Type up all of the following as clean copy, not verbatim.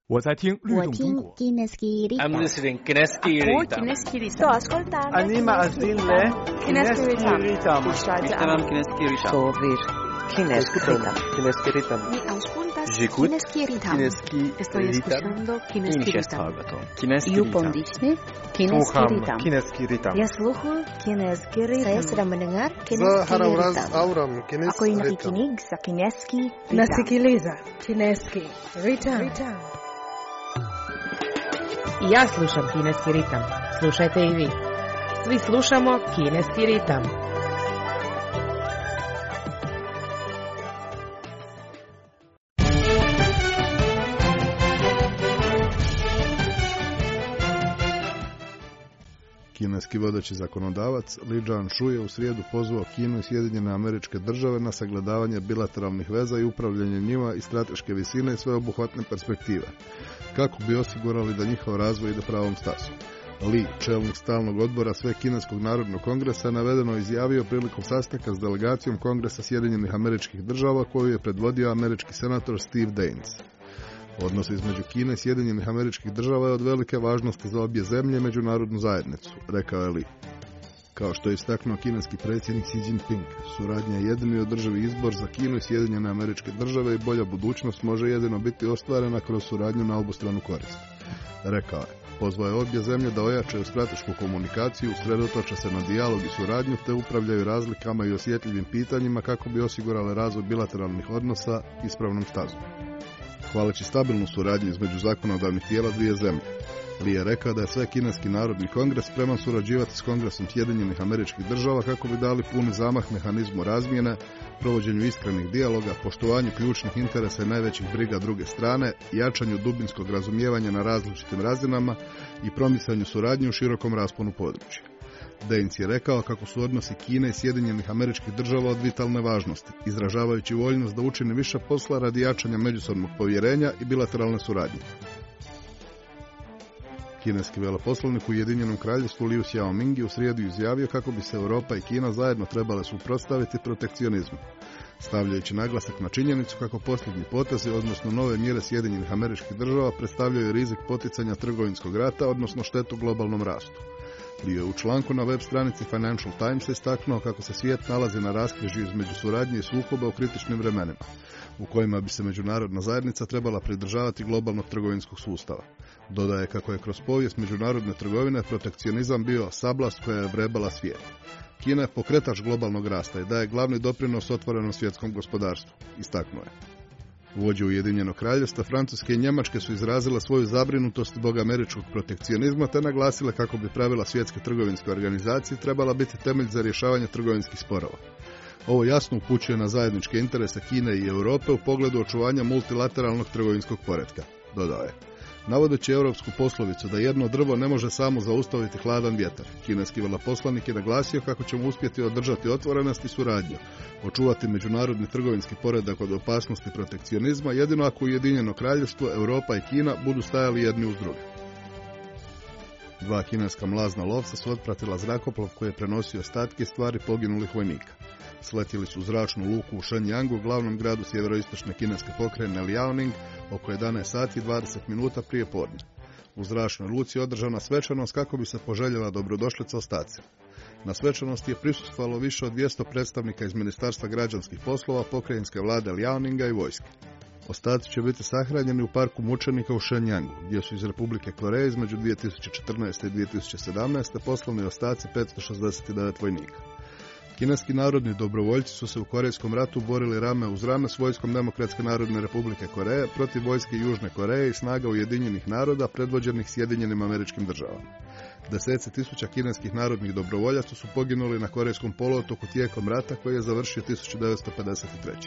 我在听律动中国。 I'm listening Kineski Ritam. Sto ascoltando. אני מאזין ל... Kineski Ritam. Tamam Kineski Ritam. Sovir Kineski Ritam. Kineski Ritam. Mi auscultas J'écoute. Kineski Ritam. Kineski Estoy escuchando Kineski Ritam. Kineski You Ritam. pondisne Kineski Sluham Ritam. Kineski Ritam. Ya sluhu Kineski Ritam. Saya sedang mendengar Za Kineski harawraz Ritam. auram Ako Kineski yung Ritam. nakikinig sa Kineski Ritam. Nasikiliza Kineski Ritam. I ja slušam kineski ritam. Slušajte i vi. Svi slušamo kineski ritam. Kineski vodeći zakonodavac Li Zhanshu je u srijedu pozvao Kinu i Sjedinjene Američke Države na sagledavanje bilateralnih veza i upravljanje njima i strateške visine i sveobuhvatne perspektive, kako bi osigurali da njihov razvoj ide pravom stasom. Li, čelnik stalnog odbora Svekineskog narodnog kongresa, navedeno izjavio prilikom sastanka s delegacijom Kongresa Sjedinjenih Američkih Država koju je predvodio američki senator Steve Daines. Odnos između Kine i Sjedinjenih Američkih Država je od velike važnosti za obje zemlje i međunarodnu zajednicu, rekao je Li. Kao što je istaknuo kineski predsjednik Xi Jinping, suradnja je jedini održivi izbor za Kinu i Sjedinjene Američke Države i bolja budućnost može jedino biti ostvarena kroz suradnju na obostranu korist. Rekao je, pozvao je obje zemlje da ojačaju stratešku komunikaciju, usredotoče se na dijalog i suradnju te upravljaju razlikama i osjetljivim pitanjima kako bi osigurale razvoj bilateralnih odnosa ispravnom stazom. Hvaleći stabilnu suradnju između zakonodavnih tijela dvije zemlje, Li je rekao da je Svekineski narodni kongres spreman surađivati s Kongresom Sjedinjenih Američkih Država kako bi dali puni zamah mehanizmu razmjene, provođenju iskrenih dijaloga, poštovanju ključnih interesa i najvećih briga druge strane, jačanju dubinskog razumijevanja na različitim razinama i promicanju suradnje u širokom rasponu područja. Daines je rekao kako su odnosi Kine i Sjedinjenih Američkih Država od vitalne važnosti, izražavajući voljnost da učini više posla radi jačanja međusobnog povjerenja i bilateralne suradnje. Kineski veleposlanik u Ujedinjenom Kraljevstvu Liu Xiaoming je u srijedu izjavio kako bi se Europa i Kina zajedno trebale suprotstaviti protekcionizmu, stavljajući naglasak na činjenicu kako posljednji potezi, odnosno nove mjere Sjedinjenih Američkih Država, predstavljaju rizik poticanja trgovinskog rata, odnosno štetu globalnom rastu. Liu je u članku na web stranici Financial Times istaknuo kako se svijet nalazi na raskrižju između suradnje i sukoba u kritičnim vremenima, u kojima bi se međunarodna zajednica trebala pridržavati globalnog trgovinskog sustava. Dodaje kako je kroz povijest međunarodne trgovine protekcionizam bio sablast koja je vrebala svijet. Kina je pokretač globalnog rasta i daje glavni doprinos otvorenom svjetskom gospodarstvu, istaknuo je. Vođe Ujedinjenog Kraljevstva, Francuske i Njemačke su izrazile svoju zabrinutost zbog američkog protekcionizma te naglasile kako bi pravila Svjetske trgovinske organizacije trebala biti temelj za rješavanje trgovinskih sporova. Ovo jasno upućuje na zajedničke interese Kine i Europe u pogledu očuvanja multilateralnog trgovinskog poretka, dodao je. Navodeći europsku poslovicu da jedno drvo ne može samo zaustaviti hladan vjetar, kineski veleposlanik je naglasio kako ćemo uspjeti održati otvorenost i suradnju, očuvati međunarodni trgovinski poredak od opasnosti protekcionizma, jedino ako Ujedinjeno Kraljevstvo, Europa i Kina budu stajali jedni uz druge. Dva kineska mlazna lovca su otpratila zrakoplov koji je prenosio ostatke stvari poginulih vojnika. Sletjeli su u zračnu luku u Shenyangu, glavnom gradu sjeveroistočne kineske pokrajine Liaoning, oko 11 sati i 20 minuta prije podne. U zračnoj luci je održana svečanost kako bi se poželjela dobrodošlica ostacima. Na svečanosti je prisustvovalo više od 200 predstavnika iz Ministarstva građanskih poslova, pokrajinske vlade Liaoninga i vojske. Ostaci će biti sahranjeni u parku mučenika u Shenyangu, gdje su iz Republike Koreje između 2014. i 2017. poslovni ostaci 569 vojnika. Kineski narodni dobrovoljci su se u Korejskom ratu borili rame uz rame s vojskom Demokratske narodne Republike Koreje protiv vojske Južne Koreje i snaga Ujedinjenih naroda predvođenih Sjedinjenim Američkim Državama. Deseci tisuća kineskih narodnih dobrovoljaca su poginuli na Korejskom poluotoku tijekom rata koji je završio 1953.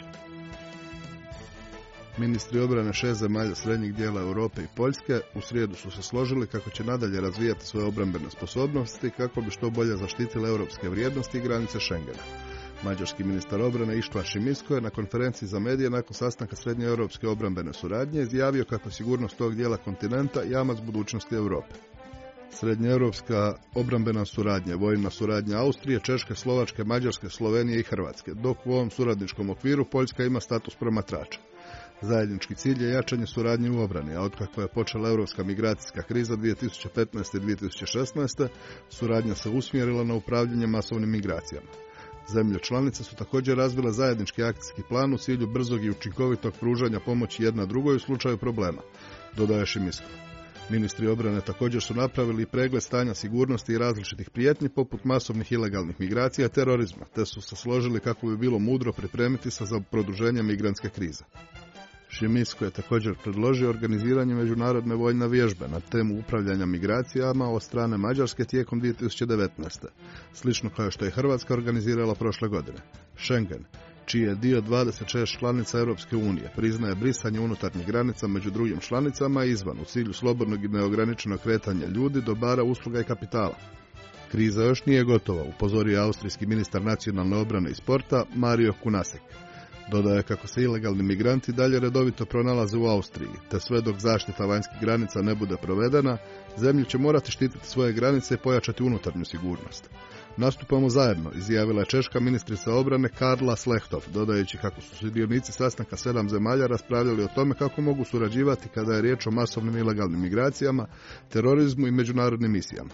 Ministri obrane 6 zemalja srednjeg dijela Europe i Poljske u srijedu su se složili kako će nadalje razvijati svoje obrambene sposobnosti kako bi što bolje zaštitili europske vrijednosti i granice Schengena. Mađarski ministar obrane Ištvan Šimisko je na konferenciji za medije nakon sastanka srednje europske obrambene suradnje izjavio kako je sigurnost tog dijela kontinenta jamac budućnosti Europe. Srednjeeuropska obrambena suradnja, vojna suradnja Austrije, Češke, Slovačke, Mađarske, Slovenije i Hrvatske, dok u ovom suradničkom okviru Poljska ima status promatrača. Zajednički cilj je jačanje suradnje u obrani, a otkako je počela europska migracijska kriza 2015. i 2016. suradnja se usmjerila na upravljanje masovnim migracijama. Zemlje članice su također razvile zajednički akcijski plan u cilju brzog i učinkovitog pružanja pomoći jedna drugoj u slučaju problema, dodaje Šimisko. Ministri obrane također su napravili pregled stanja sigurnosti i različitih prijetnji poput masovnih ilegalnih migracija i terorizma, te su se složili kako bi bilo mudro pripremiti se za produženje migrantske krize. Šimisko je također predložio organiziranje međunarodne vojne vježbe na temu upravljanja migracijama od strane Mađarske tijekom 2019. Slično kao što je Hrvatska organizirala prošle godine. Schengen, čiji je dio 26 članica Europske unije, priznaje brisanje unutarnjih granica među drugim članicama i izvan u cilju slobodnog i neograničenog kretanja ljudi, dobara, usluga i kapitala. Kriza još nije gotova, upozorio austrijski ministar nacionalne obrane i sporta Mario Kunasek. Dodaje kako se ilegalni migranti dalje redovito pronalaze u Austriji, te sve dok zaštita vanjskih granica ne bude provedena, zemlje će morati štititi svoje granice i pojačati unutarnju sigurnost. Nastupamo zajedno, izjavila je češka ministrica obrane Karla Slechtov, dodajući kako su sudionici sastanka 7 zemalja raspravljali o tome kako mogu surađivati kada je riječ o masovnim ilegalnim migracijama, terorizmu i međunarodnim misijama.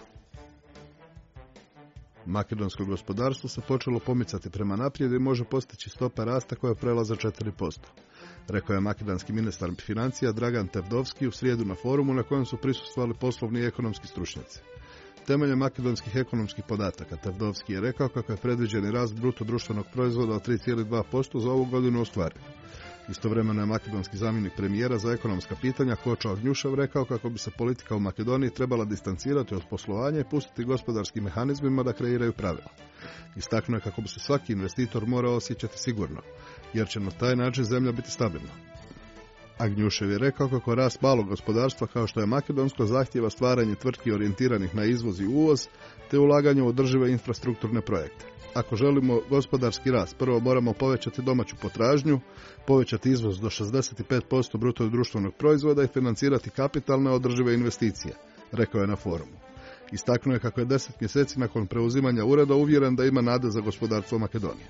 Makedonsko gospodarstvo se počelo pomicati prema naprijed i može postići stope rasta koja prelaze 4%, rekao je makedonski ministar financija Dragan Tevdovski u srijedu na forumu na kojem su prisustvovali poslovni i ekonomski stručnjaci. Temeljem makedonskih ekonomskih podataka, Tevdovski je rekao kako je predviđeni rast bruto društvenog proizvoda od 3,2% za ovu godinu ostvaren. Istovremeno je makedonski zamjenik premijera za ekonomska pitanja Kočo Agnjušev rekao kako bi se politika u Makedoniji trebala distancirati od poslovanja i pustiti gospodarskim mehanizmima da kreiraju pravila. Istaknuo je kako bi se svaki investitor morao osjećati sigurno, jer će na taj način zemlja biti stabilna. Agnjušev je rekao kako rast malog gospodarstva kao što je makedonsko zahtijeva stvaranje tvrtki orijentiranih na izvoz i uvoz te ulaganje u održive infrastrukturne projekte. Ako želimo gospodarski rast, prvo moramo povećati domaću potražnju, povećati izvoz do 65% bruto društvenog proizvoda i financirati kapitalne održive investicije, rekao je na forumu. Istaknuo je kako je 10 mjeseci nakon preuzimanja ureda uvjeren da ima nade za gospodarstvo Makedonije.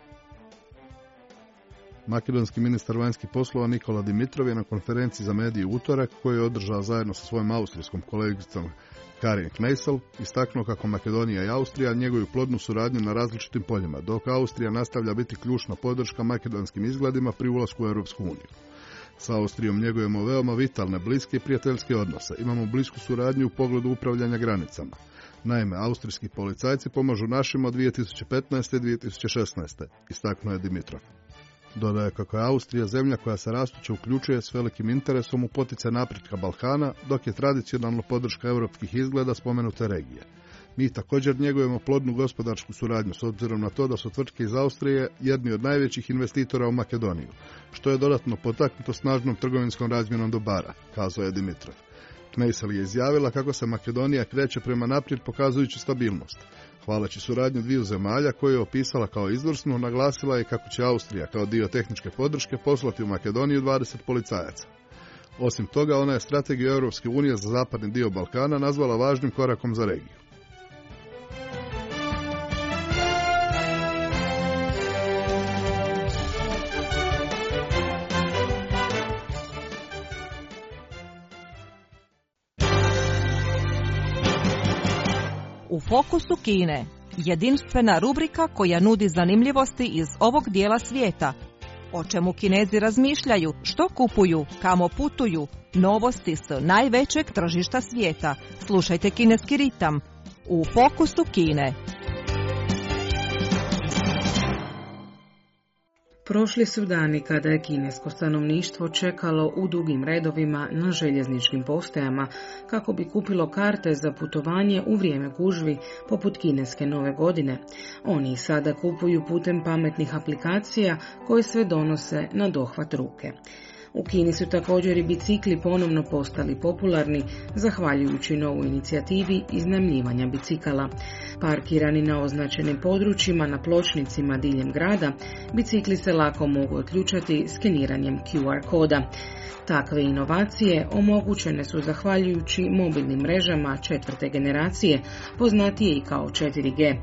Makedonski ministar vanjskih poslova Nikola Dimitrov je na konferenciji za medije u utorak, koju je održao zajedno sa svojom austrijskom kolegicom Karin Kneisel, istaknuo kako Makedonija i Austrija njeguju plodnu suradnju na različitim poljima, dok Austrija nastavlja biti ključna podrška makedonskim izgledima pri ulasku u Europsku uniju. Sa Austrijom njegujemo veoma vitalne, bliske i prijateljske odnose. Imamo blisku suradnju u pogledu upravljanja granicama. Naime, austrijski policajci pomažu našima od 2015. i 2016. istaknuo je Dimitrov. Dodaje kako je Austrija zemlja koja se rastuće uključuje s velikim interesom u poticaj napretka Balkana, dok je tradicionalno podrška europskih izgleda spomenute regije. Mi također njegujemo plodnu gospodarsku suradnju s obzirom na to da su tvrtke iz Austrije jedni od najvećih investitora u Makedoniju, što je dodatno potaknuto snažnom trgovinskom razmjenom dobara, kazao je Dimitrov. Kneisel je izjavila kako se Makedonija kreće prema naprijed pokazujući stabilnost. Hvaleći suradnju dviju zemalja koju je opisala kao izvrsnu, naglasila je kako će Austrija kao dio tehničke podrške poslati u Makedoniju 20 policajaca. Osim toga, ona je strategiju Europske unije za zapadni dio Balkana nazvala važnim korakom za regiju. U fokusu Kine, jedinstvena rubrika koja nudi zanimljivosti iz ovog dijela svijeta. O čemu Kinezi razmišljaju, što kupuju, kamo putuju, novosti s najvećeg tržišta svijeta. Slušajte Kineski ritam u fokusu Kine. Prošli su dani kada je kinesko stanovništvo čekalo u dugim redovima na željezničkim postajama kako bi kupilo karte za putovanje u vrijeme gužvi poput kineske nove godine. Oni ih sada kupuju putem pametnih aplikacija koje sve donose na dohvat ruke. U Kini su također i bicikli ponovno postali popularni, zahvaljujući novoj inicijativi iznajmljivanja bicikala. Parkirani na označenim područjima na pločnicima diljem grada, bicikli se lako mogu otključati skeniranjem QR koda. Takve inovacije omogućene su zahvaljujući mobilnim mrežama četvrte generacije, poznatije i kao 4G.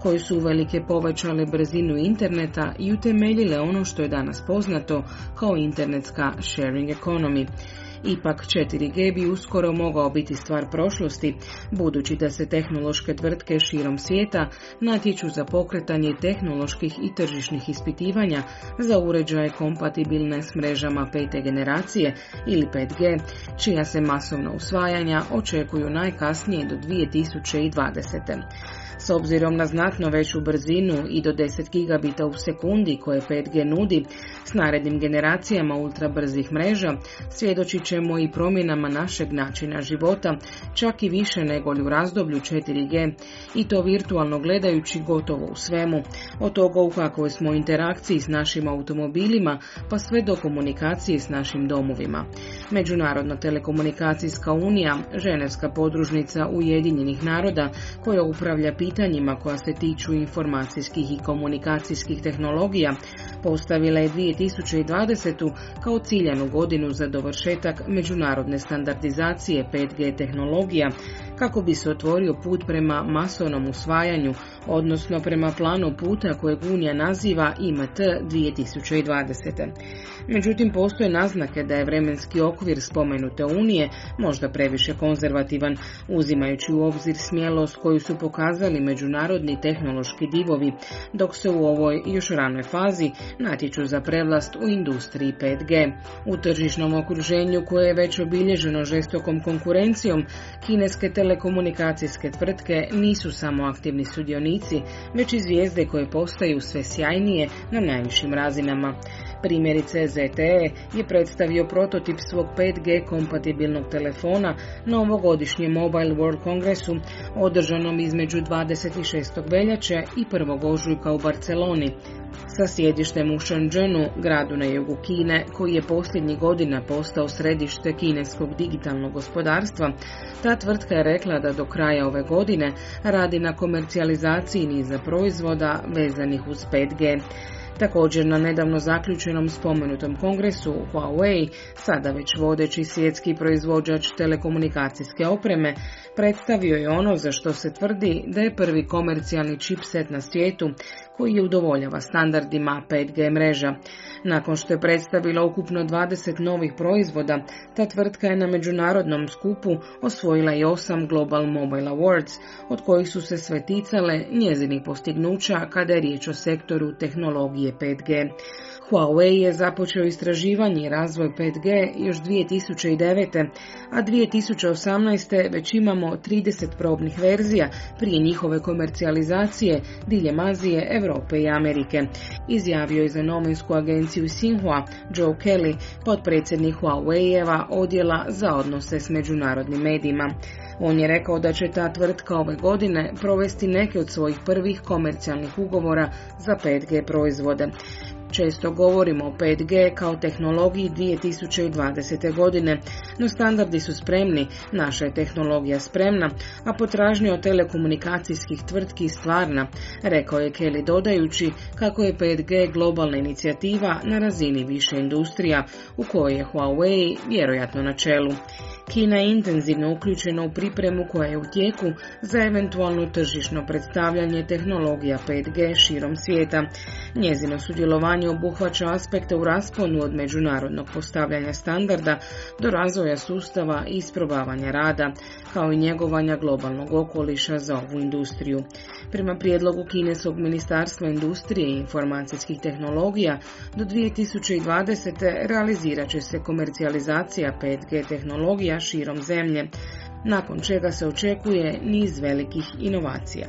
koji su uvelike povećale brzinu interneta i utemeljile ono što je danas poznato kao internetska sharing economy. Ipak 4G bi uskoro mogao biti stvar prošlosti, budući da se tehnološke tvrtke širom svijeta natječu za pokretanje tehnoloških i tržišnih ispitivanja za uređaje kompatibilne s mrežama 5. generacije ili 5G, čija se masovna usvajanja očekuju najkasnije do 2020. S obzirom na znatno veću brzinu i do 10 gigabita u sekundi koje 5G nudi, s narednim generacijama ultrabrzih mreža svjedočit ćemo i promjenama našeg načina života, čak i više nego li u razdoblju 4G, i to virtualno gledajući gotovo u svemu, od toga u kakvoj smo interakciji s našim automobilima pa sve do komunikacije s našim domovima. Međunarodna telekomunikacijska unija, ženevska podružnica Ujedinjenih naroda koja upravlja pitanjima koja se tiču informacijskih i komunikacijskih tehnologija, postavila je 2020. kao ciljanu godinu za dovršetak međunarodne standardizacije 5G tehnologija, kako bi se otvorio put prema masovnom usvajanju, odnosno prema planu puta kojeg Unija naziva IMT 2020. Međutim, postoje naznake da je vremenski okvir spomenute Unije možda previše konzervativan, uzimajući u obzir smjelost koju su pokazali međunarodni tehnološki divovi, dok se u ovoj još ranoj fazi natječu za prevlast u industriji 5G. U tržišnom okruženju koje je već obilježeno žestokom konkurencijom, kineske telekomunikacijske tvrtke nisu samo aktivni sudionici, već i zvijezde koje postaju sve sjajnije na najvišim razinama. Primjerice, ZTE je predstavio prototip svog 5G kompatibilnog telefona na ovogodišnjem Mobile World Kongresu, održanom između 26. veljače i 1. ožujka u Barceloni. Sa sjedištem u Shenzhenu, gradu na jugu Kine, koji je posljednjih godina postao središte kineskog digitalnog gospodarstva, ta tvrtka je rekla da do kraja ove godine radi na komercijalizaciji niza proizvoda vezanih uz 5G. Također, na nedavno zaključenom spomenutom kongresu Huawei, sada već vodeći svjetski proizvođač telekomunikacijske opreme, predstavio je ono za što se tvrdi da je prvi komercijalni chipset na svijetu koji udovoljava standardima 5G mreža. Nakon što je predstavila ukupno 20 novih proizvoda, ta tvrtka je na međunarodnom skupu osvojila i 8 Global Mobile Awards, od kojih su se sve ticale njezinih postignuća kada je riječ o sektoru tehnologije 5G. Huawei je započeo istraživanje i razvoj 5G još 2009. a 2018. već imamo 30 probnih verzija prije njihove komercijalizacije diljem Azije, Europe i Amerike, izjavio je za novinsku agenciju Xinhua Joe Kelly, potpredsjednik Huawei-eva odjela za odnose s međunarodnim medijima. On je rekao da će ta tvrtka ove godine provesti neke od svojih prvih komercijalnih ugovora za 5G proizvode. Često govorimo o 5G kao tehnologiji 2020. godine, no standardi su spremni, naša je tehnologija spremna, a potražnja od telekomunikacijskih tvrtki stvarna, rekao je Kelly dodajući kako je 5G globalna inicijativa na razini više industrija, u kojoj je Huawei vjerojatno na čelu. Kina je intenzivno uključena u pripremu koja je u tijeku za eventualno tržišno predstavljanje tehnologija 5G širom svijeta. Njezino sudjelovanje obuhvaća aspekte u rasponu od međunarodnog postavljanja standarda do razvoja sustava i isprobavanja rada, kao i njegovanja globalnog okoliša za ovu industriju. Prema prijedlogu kineskog ministarstva industrije i informacijskih tehnologija, do 2020. realizirat će se komercijalizacija 5G tehnologija širom zemlje, nakon čega se očekuje niz velikih inovacija.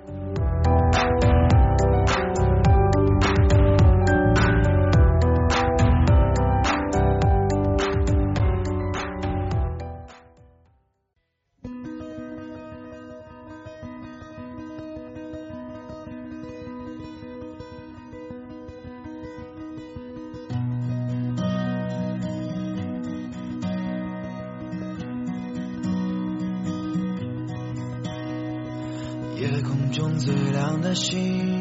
最亮的星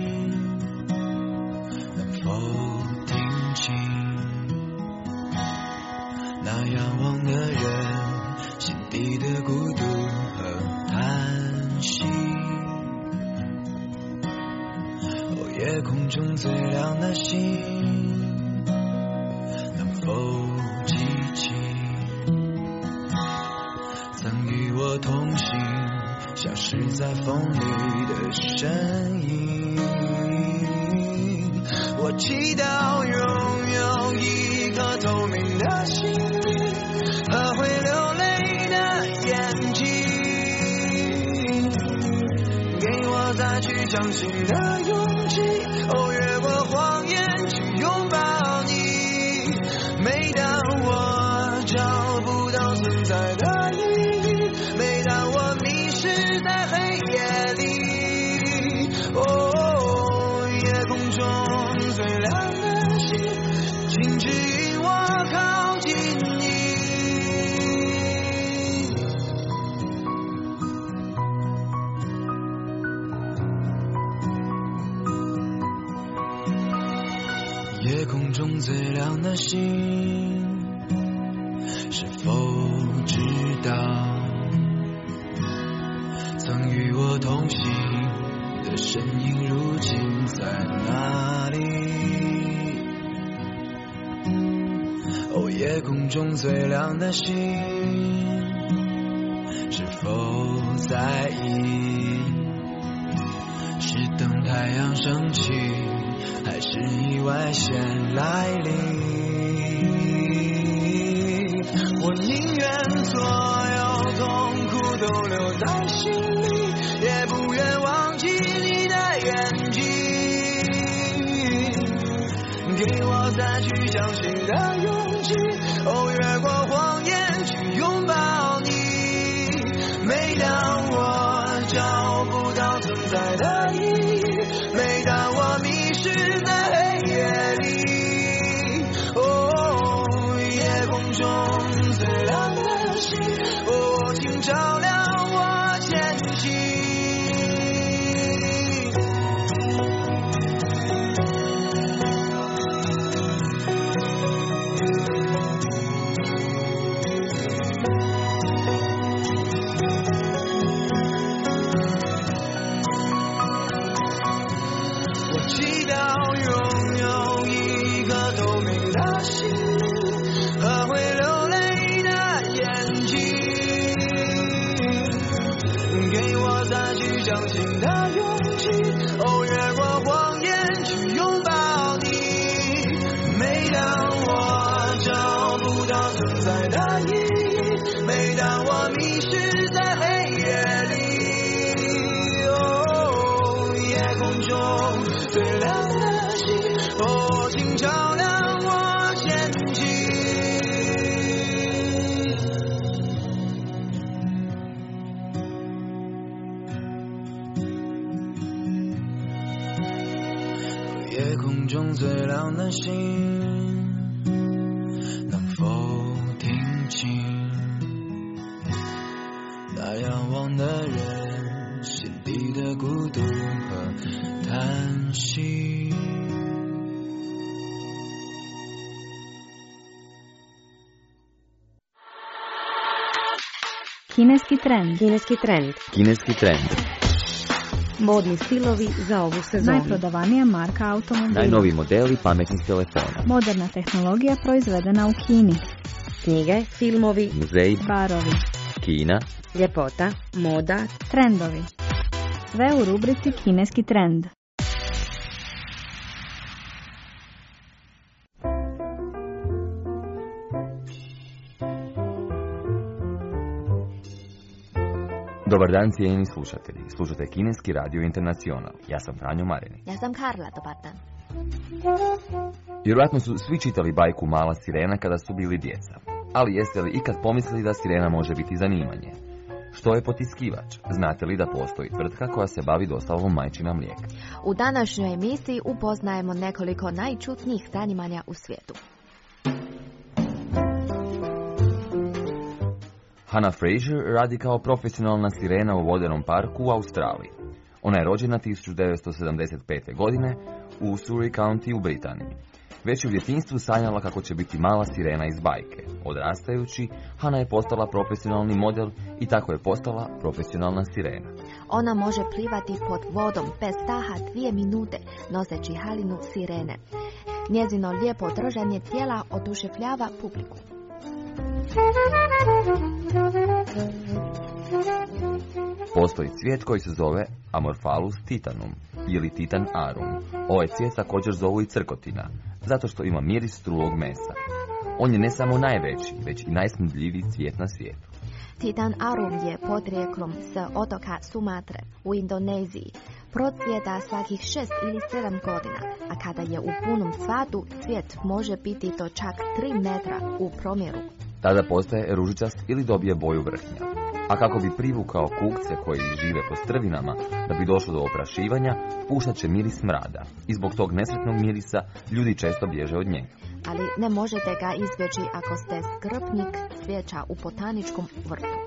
能否听清那仰望的人心底的孤独和叹息曾与我同行，消失在风里的身影。我祈祷拥有一颗透明的心灵和会流泪的眼睛，给我再去相信的勇气，越过谎言去拥抱你。每当我找不到存在的意义，每当我迷失在黑夜里，夜空中最亮的星，请指引我靠近你。夜空中最亮的星，是否知道曾与我同行的身影如今在哪里？夜空中最亮的星，是否在意？是等太阳升起，还是意外先来临？我宁愿所有痛苦都留在心里，也不愿忘记你的眼睛，给我再去相信的勇气，越过谎言去拥抱你。每当我找不到存在的意义，每当我迷失在黑夜里，夜空中最亮的星，请照亮我前行。相信的勇气，越过谎言去拥抱你。每当我找不到存在的意义，每当我迷失在黑夜里，夜空中最亮的星，请照亮我前进。夜空中最亮的星，能否听清那仰望的人心底的孤独和叹息？ Kineski trend. Kineski trend. Kineski trend. Modni stilovi za ovu sezonu. Najprodavanija marka automobila. Najnoviji modeli pametnih telefona. Moderna tehnologija proizvedena u Kini. Knjige, filmovi, muzeji, barovi, Kina, ljepota, moda, trendovi. Sve u rubrici Kineski trend. Dobar dan, cijenjeni slušatelji. Slušate Kineski radio Internacional. Ja sam Franjo Mareni. Ja sam Karla, dobar dan. Vjerojatno su svi čitali bajku Mala sirena kada su bili djeca. Ali jeste li ikad pomislili da sirena može biti zanimanje? Što je potiskivač? Znate li da postoji tvrtka koja se bavi dostavom majčina mlijeka? U današnjoj emisiji upoznajemo nekoliko najčudnijih zanimanja u svijetu. Hannah Fraser radi kao profesionalna sirena u vodenom parku u Australiji. Ona je rođena 1975. godine u Surrey County u Britaniji. Već u djetinjstvu sanjala kako će biti mala sirena iz bajke. Odrastajući, Hannah je postala profesionalni model i tako je postala profesionalna sirena. Ona može plivati pod vodom bez daha 2 minute, noseći halinu sirene. Njezino lijepo držanje tijela oduševljava publiku. Postoji cvijet koji se zove Amorphalus titanum ili titan arum. Ovaj cvijet također zovu i crkotina, zato što ima miris trulog mesa. On je ne samo najveći, već i najsmrdljiviji cvijet na svijetu. Titan arum je podrijeklom s otoka Sumatre u Indoneziji. Procvjeta svakih 6 ili 7 godina, a kada je u punom cvatu, cvijet može biti do čak 3 metra u promjeru. Tada postaje ružičast ili dobije boju vrhnja. A kako bi privukao kukce koji žive po strvinama, da bi došlo do oprašivanja, puštat će miris smrada. I zbog tog nesretnog mirisa ljudi često bježe od njega. Ali ne možete ga izbjeći ako ste skrbnik cvijeća u botaničkom vrtu.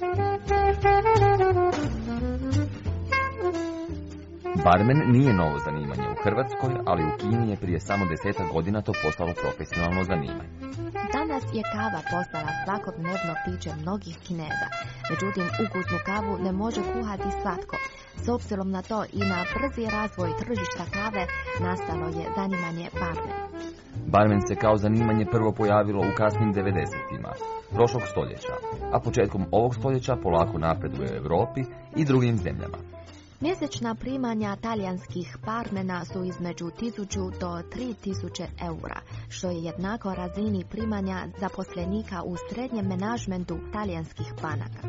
Barmen nije novo zanimanje u Hrvatskoj, ali u Kini je prije samo 10 godina to postalo profesionalno zanimanje. Danas je kava postala svakodnevno piće mnogih Kineza. Međutim, ukusnu kavu ne može kuhati svatko. S obzirom na to i na brzi razvoj tržišta kave nastalo je zanimanje barmen. Barmen se kao zanimanje prvo pojavilo u kasnim 90-ima prošlog stoljeća, a početkom ovog stoljeća polako napreduje u Europi i drugim zemljama. Mjesečna primanja talijanskih barmena su između 1000 do 3000 eura, što je jednako razini primanja zaposlenika u srednjem menadžmentu talijanskih banaka.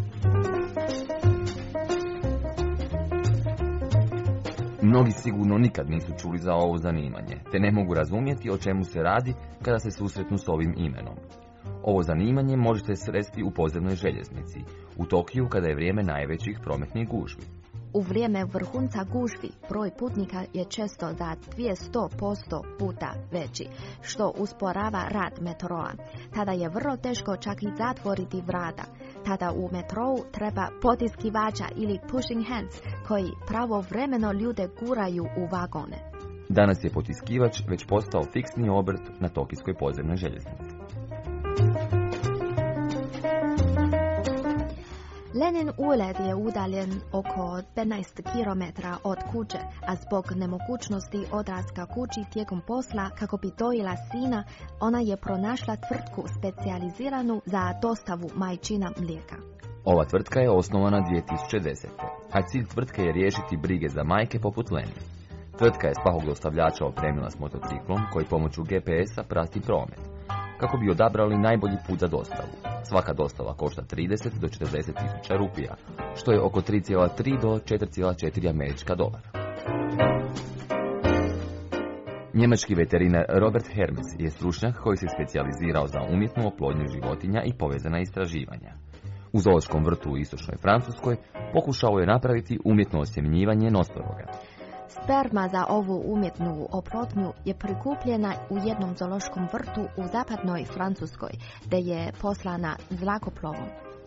Mnogi sigurno nikad nisu čuli za ovo zanimanje, te ne mogu razumjeti o čemu se radi kada se susretnu s ovim imenom. Ovo zanimanje možete sresti u podzemnoj željeznici, u Tokiju kada je vrijeme najvećih prometnih gužvi. U vrijeme vrhunca gužvi broj putnika je često za 200% puta veći, što usporava rad metroa. Tada je vrlo teško čak i zatvoriti vrata. Tada u metrou treba potiskivača ili pushing hands koji pravovremeno ljude guraju u vagone. Danas je potiskivač već postao fiksni obrt na tokijskoj podzemnoj željeznici. Lenin ured je udaljen oko 15 km od kuće, a zbog nemogućnosti odlaska kući tijekom posla kako bi dojila sina, ona je pronašla tvrtku specijaliziranu za dostavu majčina mlijeka. Ova tvrtka je osnovana 2010. a cilj tvrtke je riješiti brige za majke poput Leni. Tvrtka je svakog dostavljača opremila s motociklom koji pomoću GPS-a prati promet, kako bi odabrali najbolji put za dostavu. Svaka dostava košta 30 do 40 tisuća rupija, što je oko 3,3 do 4,4 američka dolara. Njemački veterinar Robert Hermes je stručnjak koji se specijalizirao za umjetnu oplodnju životinja i povezana istraživanja. U zoološkom vrtu u istočnoj Francuskoj pokušao je napraviti umjetno osjemnjivanje nosoroga. Sperma za ovu umjetnu oplodnju je prikupljena u jednom zoološkom vrtu u zapadnoj Francuskoj, gdje je poslana zrakoplovom.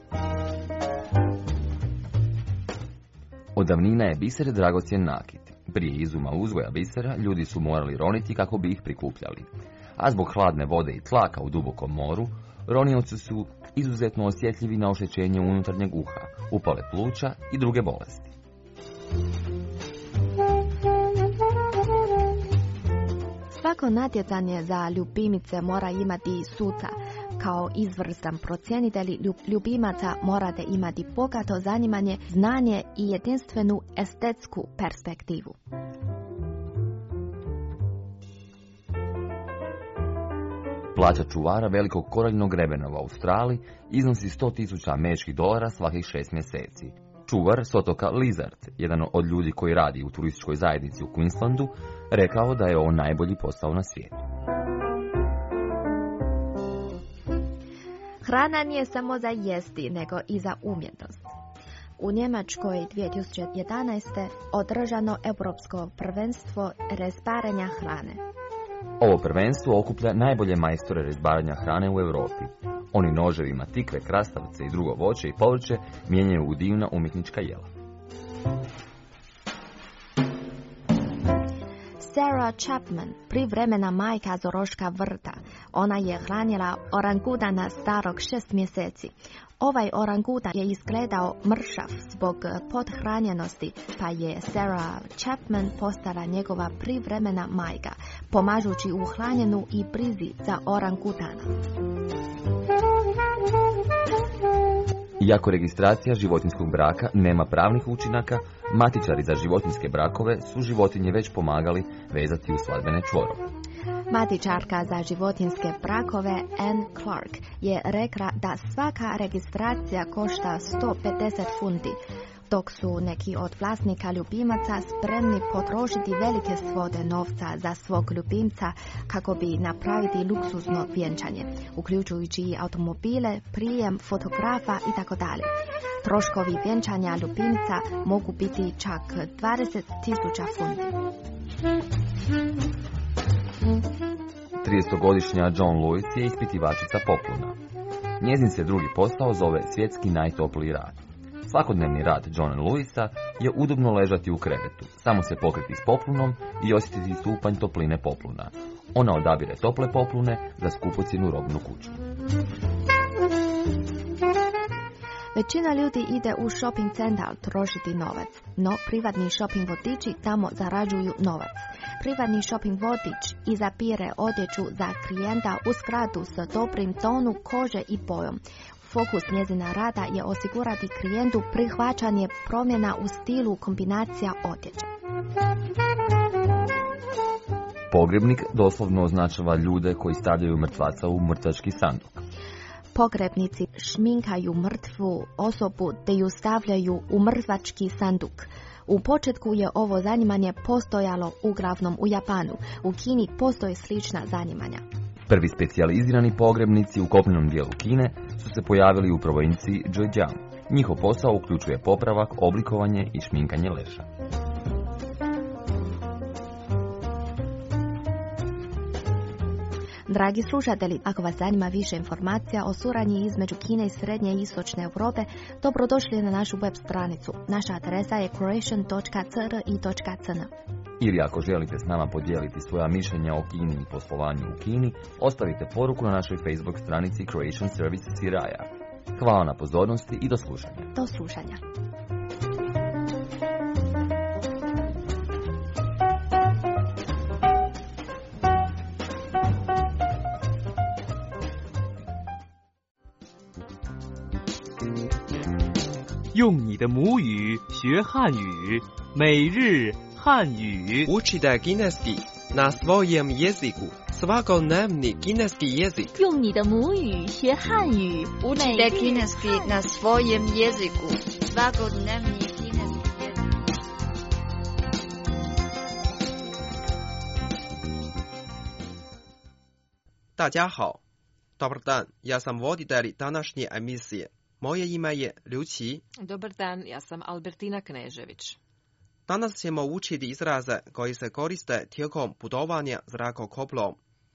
Od davnina je biser dragocjen nakit. Prije izuma uzgoja bisera ljudi su morali roniti kako bi ih prikupljali. A zbog hladne vode i tlaka u dubokom moru, ronioci su izuzetno osjetljivi na oštećenje unutarnjeg uha, upale pluća i druge bolesti. Svako natjecanje za ljubimice mora imati suca. Kao izvrstan procjenitelj ljubimaca morate imati bogato zanimanje, znanje i jedinstvenu estetsku perspektivu. Plaća čuvara velikog koraljnog grebena u Australiji iznosi $100,000 američkih svakih 6 mjeseci. Čuvar s otoka Lizard, jedan od ljudi koji radi u turističkoj zajednici u Queenslandu, rekao da je ovo najbolji posao na svijetu. Hrana nije samo za jesti, nego i za umjetnost. U Njemačkoj 2011. održano europsko prvenstvo rezbarenja hrane. Ovo prvenstvo okuplja najbolje majstore rezbaranja hrane u Europi. Oni noževima tikve, krastavce i drugo voće i povrće mijenjaju u divna umjetnička jela. Sarah Chapman, privremena majka zoološka vrta. Ona je hranila orangutana starog 6 mjeseci. Ovaj orangutan je izgledao mršav zbog pothranjenosti, pa je Sarah Chapman postala njegova privremena majka, pomažući u hranjenju i brizi za orangutana. Iako registracija životinjskog braka nema pravnih učinaka, matičari za životinjske brakove su životinje već pomagali vezati u svadbene čvorove. Matičarka za životinjske brakove Anne Clark je rekla da svaka registracija košta 150 funti, dok su neki od vlasnika ljubimaca spremni potrošiti velike svote novca za svog ljubimca kako bi napravili luksuzno vjenčanje, uključujući i automobile, prijem, fotografa itd. Troškovi vjenčanja ljubimca mogu biti čak 20.000 funti. 30-godišnja Joan Lewis je ispitivačica popluna. Njezin se drugi posao zove svjetski najtopliji rad. Svakodnevni rad Johna Lewisa je udobno ležati u krevetu, samo se pokriti s poplunom i osjetiti stupanj topline popluna. Ona odabire tople poplune za skupocjenu robnu kuću. Većina ljudi ide u shopping centar trošiti novac, no privatni shopping vodiči tamo zarađuju novac. Privatni shopping vodič izabire odjeću za klijenta u skladu s dobrim tonu kože i bojom. Fokus njezina rada je osigurati klijentu prihvaćanje promjena u stilu kombinacija odjeće. Pogrebnik doslovno označava ljude koji stavljaju mrtvaca u mrtvački sanduk. Pogrebnici šminkaju mrtvu osobu te ju stavljaju u mrtvački sanduk. U početku je ovo zanimanje postojalo uglavnom u Japanu. U Kini postoje slična zanimanja. Prvi specijalizirani pogrebnici u kopnenom dijelu Kine su se pojavili u provinciji Zhejiang. Njihov posao uključuje popravak, oblikovanje i šminkanje leža. Dragi slušatelji, ako vas zanima više informacija o suradnji između Kine i Srednje i Istočne Europe, dobrodošli na našu web stranicu. Naša adresa je croatian.cri.cn. Ili ako želite s nama podijeliti svoja mišljenja o Kini i poslovanju u Kini, ostavite poruku na našoj Facebook stranici Croatian Services Siraja. Hvala na pozornosti i do slušanja. Do slušanja. 用你的母语学汉语，每日汉语。 Učite kineski na svojem jeziku. Svakodnevni kineski jezik. 用你的母语学汉语。 Učite kineski na svojem jeziku. Svakodnevni kineski jezik. 大家好, dobar dan, ja sam voditelj današnje emisije. Moje ime je Ljući. Dobar dan, ja sam Albertina Knežević. Danas ćemo učiti izraze koji se koriste tijekom putovanja zrakoplovom.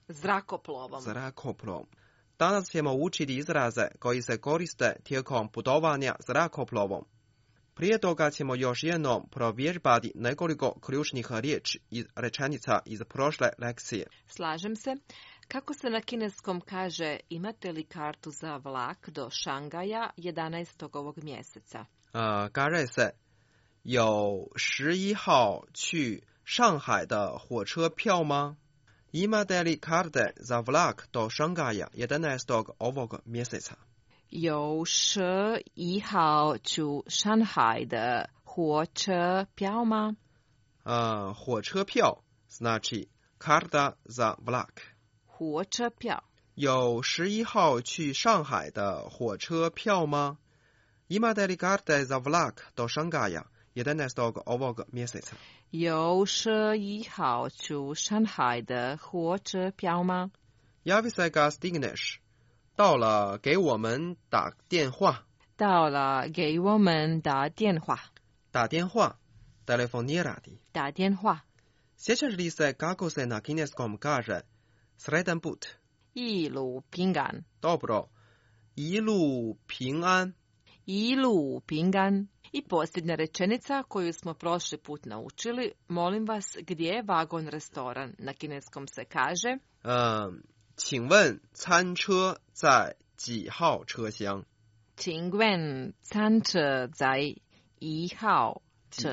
Danas ćemo učiti izraze koji se koriste tijekom putovanja zrakoplovom. Prije toga ćemo još jednom provježbati nekoliko ključnih riječi i rečenica iz prošle lekcije. Slažem se. Kako se na kineskom kaže imate li kartu za vlak do Šangaja 11. ovog mjeseca? Kaže se 有11号去上海的火车票吗? Imate li karte za vlak do Šangaja 11. ovog mjeseca? 有11号去上海的火车票吗? 火车票 znači karta za vlak. 火车票. 有11号去上海的火车票吗? Imate li karte za vlak do Šangaja 11. ovog mjeseca? 有11号去上海的火车票吗? Javi se ga stigneš. 到了给我们打电话. 到了给我们打电话. 打电话 telefonirati. 打电话. Sjećaš li se kako se na kineskom kaže sretan put? 一路平安. Dobro. 一路平安. 一路平安. I posljednja rečenica koju smo prošli put naučili, molim vas, gdje je vagon restoran? Na kineskom se kaže 请问餐车在几号车厢? 请问餐车在几号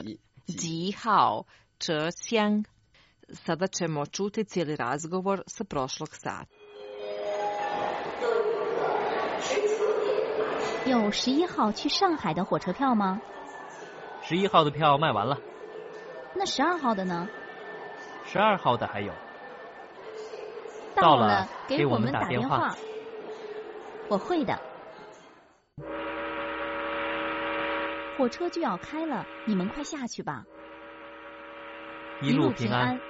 车厢? Sada ćemo čuti cijeli razgovor sa prošlog sata. 有11号去上海的火车票吗 ？11号的票卖完了。 那12号的呢 ？12号的还有。 到了，给我们打电话。我会的。火车就要开了，你们快下去吧。 一路平安。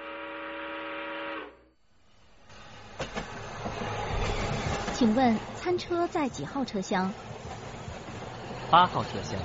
请问餐车在几号车厢 ？8号车厢。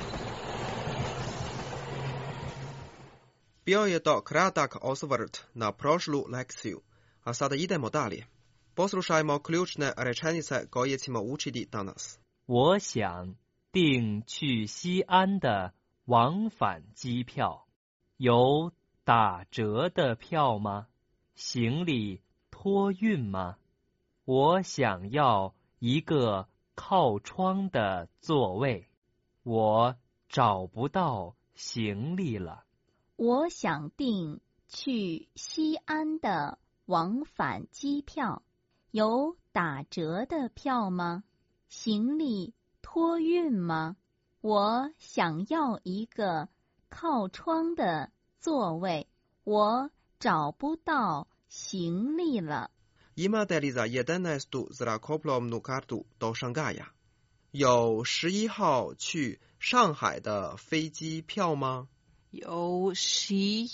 Bio je to kratak osvrt na prošlu lekciju, a sada idemo dalje. Poslušajmo ključne rečenice koje ćemo učiti danas. 我想订去西安的往返机票，有打折的票吗？行李托运吗？我想要一个靠窗的座位，我找不到行李了。 我想订去西安的往返机票，有打折的票吗？行李托运吗？我想要一个靠窗的座位，我找不到行李了。 Imate li za 11. zrakoplovnu kartu do Šanghaja? 有11号去上海的飞机票吗？ 有11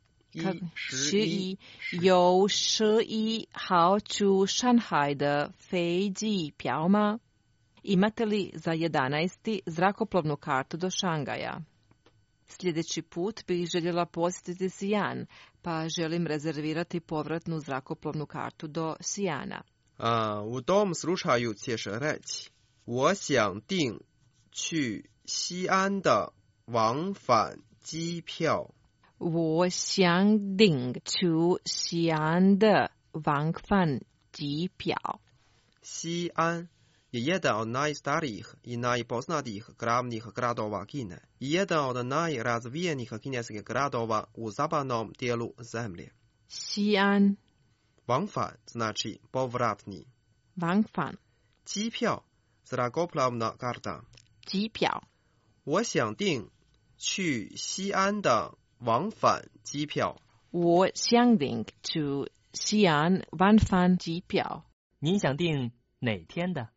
号去上海的飞机票吗？Imate li za 11. zrakoplovnu kartu do Šangaja? Sljedeći put bih željela posjetiti Sijan, pa želim rezervirati povratnu zrakoplovnu kartu do Sijana. U tom slučaju ćeš reći 我想订去西安的往返机票。 我想订去西安的往返机票。 西安je jedan od najstarijih i najpoznatijih glavnih gradova Kine i jedan od najrazvijenijih kineskih gradova u zapadnom dijelu zemlje. Xi'an. 往返 znači povratni. 往返。 机票 zrakoplovna karta. 机票。 我想订去西安的往返机票。 我想订去西安往返机票。 您想订哪天的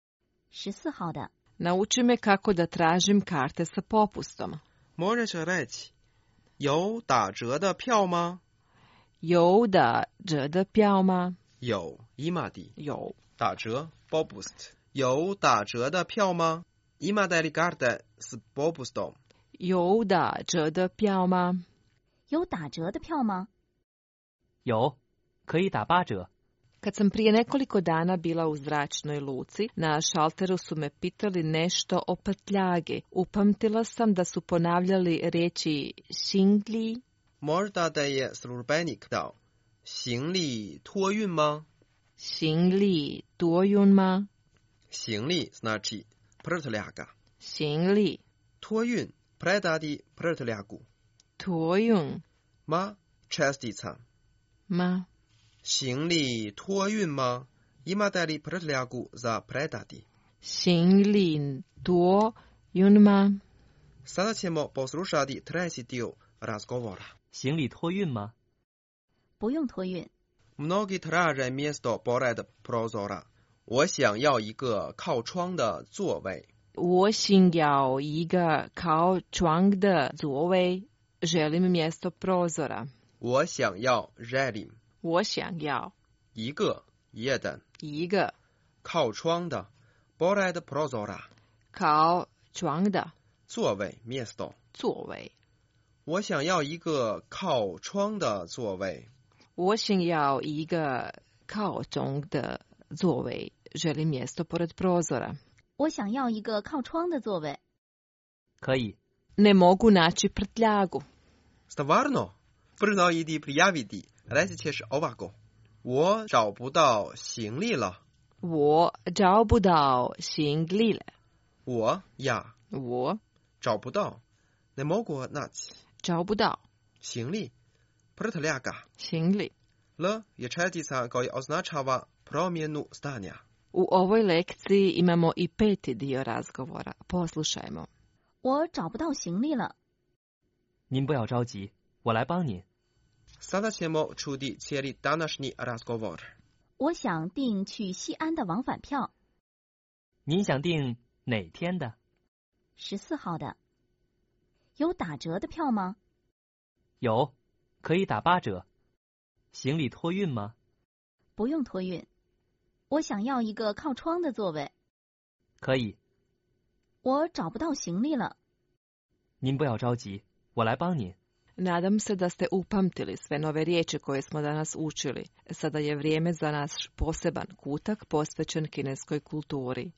？14号的。 Nauči me kako da tražim karte sa popustom. Možeš reći 有打折的票吗？ 有打折的票吗？ 有 imati 有打折 popust 有打折的票吗？ Imate li karte s popustom? 有打折的票吗？ 有打折的票吗？ 有，可以打8折。 Kad sam prije nekoliko dana bila u zračnoj luci, na šalteru su me pitali nešto o prtljagi. Upamtila sam da su ponavljali riječi xingli. Možda da je službenik dao 行李托运吗？ 行李托运吗？ 行李 znači prtljaga. 行李托运 predati prtljagu. 托运 ma čestica. ma 行李托运吗？ Imate li prtljagu za predati? 行李托运吗？ Sada ćemo poslušati treći dio razgovora. 行李托运吗？ 不用托运。 Mnogi traže mjesto pored prozora. 我想要一个靠窗的座位。 我想要一个靠窗的座位。Želim mjesto prozora. 我想要 želim. 我想要一个 jedan 一个靠窗的 pored prozora 靠窗的座位 mjesto 座位。 我想要一个靠窗的座位。 我想要一个靠窗的座位。Želim mjesto pored prozora. 我想要一个靠窗的座位。 可以。 Ne mogu naći prtljagu. Stvarno? Brzo idi prijaviti. Reći ćeš ovako. 我找不到行李了。 我找不到行李了。 我 ja 我找不到 ne mogu naći 找不到行李 prtljaga 行李 l je čestica koja označava promjenu stanja. U ovoj lekciji imamo i 5. dio razgovora. Poslušajmo. 我找不到行李了。 您不要着急，我来帮您。 Sada ćemo čuti cijeli današnji razgovor. 我想订去西安的往返票。 您想订哪天的 ？14号的。有打折的票吗？ 有，可以打8折。行李托运吗？ 不用托运。我想要一个靠窗的座位。 可以。 我找不到行李了。 您不要着急，我来帮您。 Nadam se da ste upamtili sve nove riječi koje smo danas učili. Sada je vrijeme za naš poseban kutak posvećen kineskoj kulturi.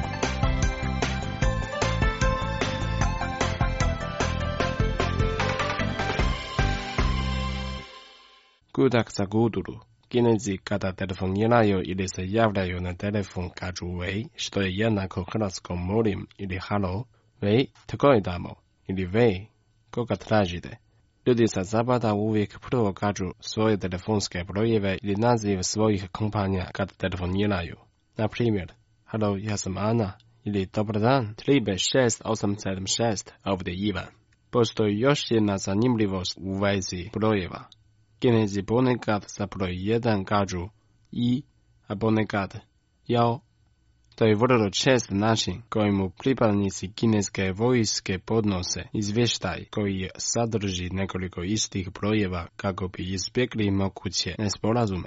Kutak za kulturu. Kinezi kada telefoniraju ili se javljaju na telefon kažu vej, što je jednako hrvatskom molim ili halo, vej, tko je tamo, ili vej, koga tražite. Ljudi sa zapada uvijek prvo kažu svoje telefonske brojeve ili naziv svojih kompanija kad telefoniraju. Na primjer, halo, ja sam Ana, ili dobar dan, 36876, ovdje Ivan. Postoji još jedna zanimljivost u vezi brojeva. Kinezi ponekad za broj 1 kažu i, a ponekad jao. To je vrlo čest način kojemu pripadnici kineske vojske podnose izvještaj koji sadrži nekoliko istih brojeva kako bi izbjegli moguće nesporazume.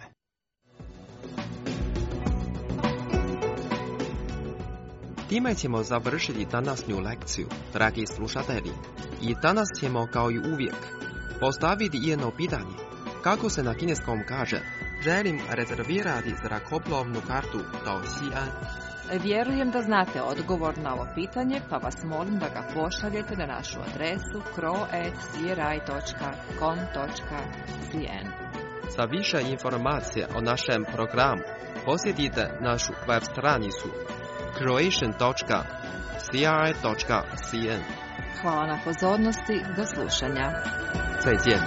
Time ćemo završiti današnju lekciju, dragi slušatelji. I danas ćemo kao i uvijek postaviti jedno pitanje. Kako se na kineskom kaže, želim rezervirati zrakoplovnu kartu do Xi'an. Vjerujem da znate odgovor na ovo pitanje, pa vas molim da ga pošaljete na našu adresu kro@cri.com.cn. Za više informacija o našem programu posjetite našu web stranicu croatian.cri.cn. Hvala na pozornosti, do slušanja. 再见。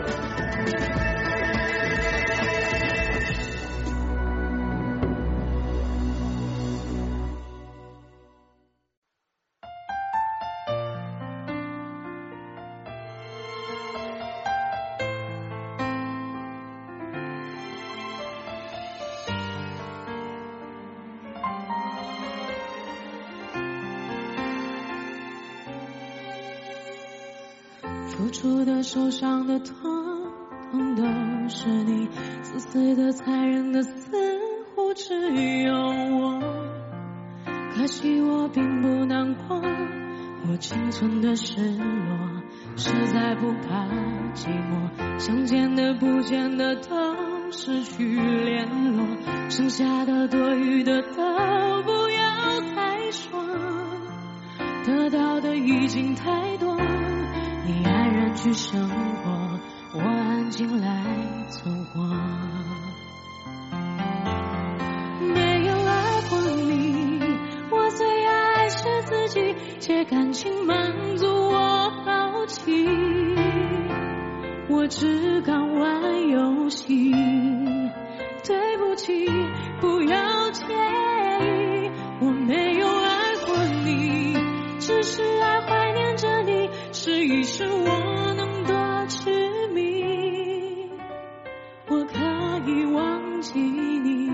付出的受伤的痛痛都是你，自私的残忍的似乎只有我，可惜我并不难过，我青春的失落实在不怕寂寞，想见的不见的都失去联络，剩下的多余的都不要再说，得到的已经太多，你安然去生活，我安静来存活。没有爱过你，我最爱是自己，借感情满足我好奇，我只敢玩游戏。对不起，不要介意，我没有爱过你，只是爱怀念着你，试一试我能多痴迷，我可以忘记你，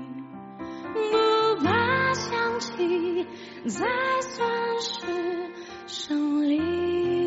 不怕想起，才算是胜利。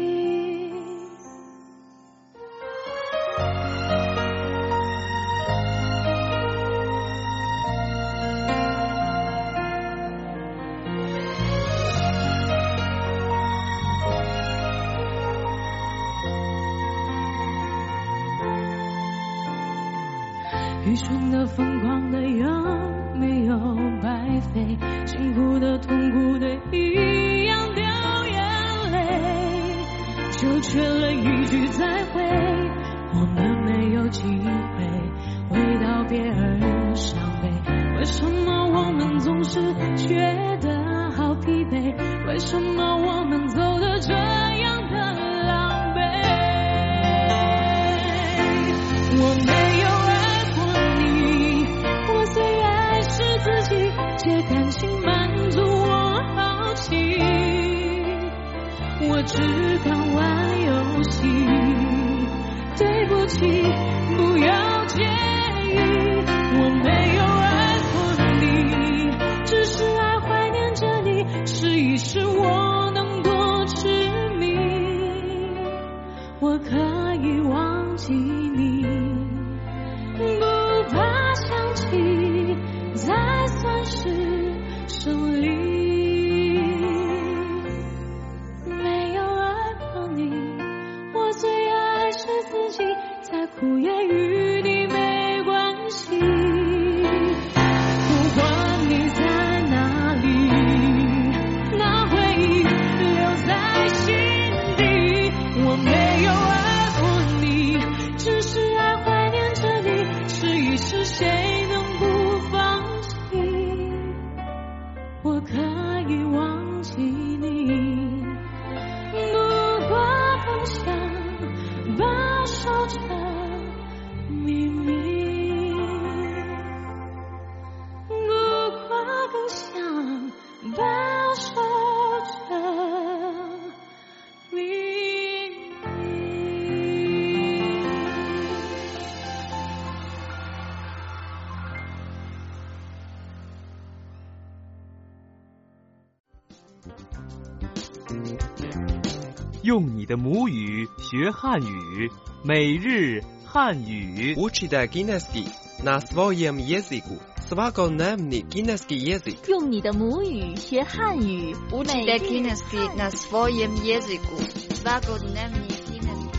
愚蠢的疯狂的有没有白费，辛苦的痛苦的一样掉眼泪，就缺了一句再会，我们没有机会为道别而伤悲，为什么我们总是觉得好疲惫，为什么我们走得这样的狼狈，我没有爱过你，我最爱是自己， 我只敢玩游戏。对不起，不要介意，我没有爱过你，只是爱怀念着你，试一试我能多痴迷。我可以忘记你，不怕想起，才算是胜利。没有爱过你，我最爱是自己，再苦也与你没关系。不管你在哪里，那回忆留在心底。我没有爱过你，只是爱怀念着你，试一试谁能不放弃。我可以忘记你，不管方向，保守着秘密，不管方向，保守着秘密。 用你的母语学汉语，每日汉语。 Учите кінеський на своєму язику. Svakodневний кінеський язик. 用你的母语学汉语， Учите кінеський на своєму язику. Svakodневний кінеський язик.